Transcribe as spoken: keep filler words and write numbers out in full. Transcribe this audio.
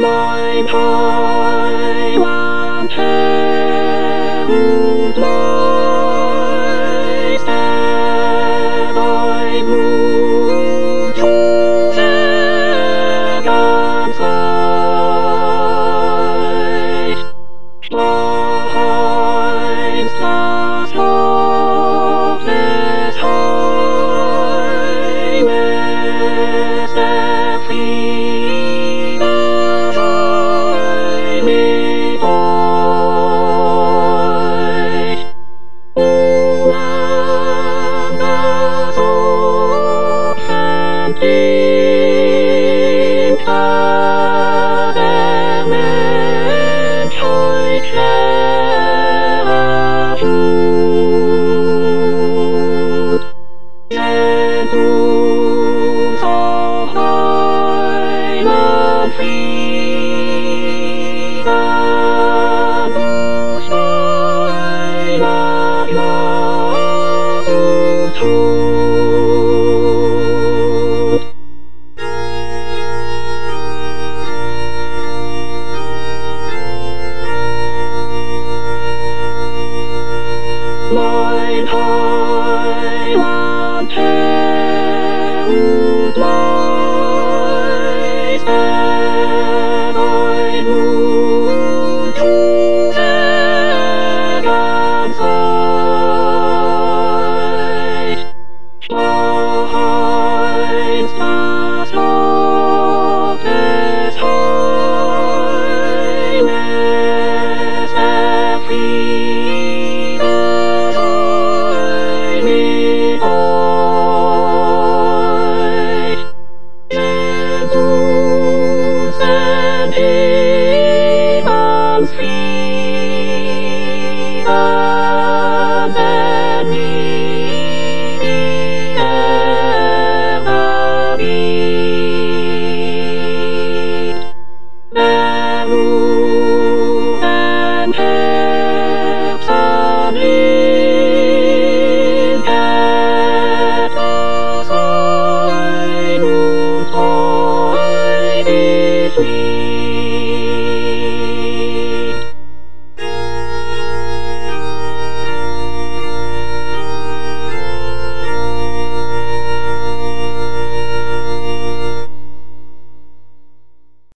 Mein Heiland, Herr und Meister, dein Mut zu sehr ganz reich. Scheinst das Lob des Heiles, der Friede sei mit euch. O Lamm, das Opfer bringt, das der Menschheit schwerer tut. Schenk uns, o Heiland, Frieden durch deine Gnade und Tod. Mein Heiland, Herr und Meister, dein Mut zu sehr ganz reich. Scheinst das Lob des Heiles, der Friede sei mit euch. Schenk uns den Himmelsfrieden.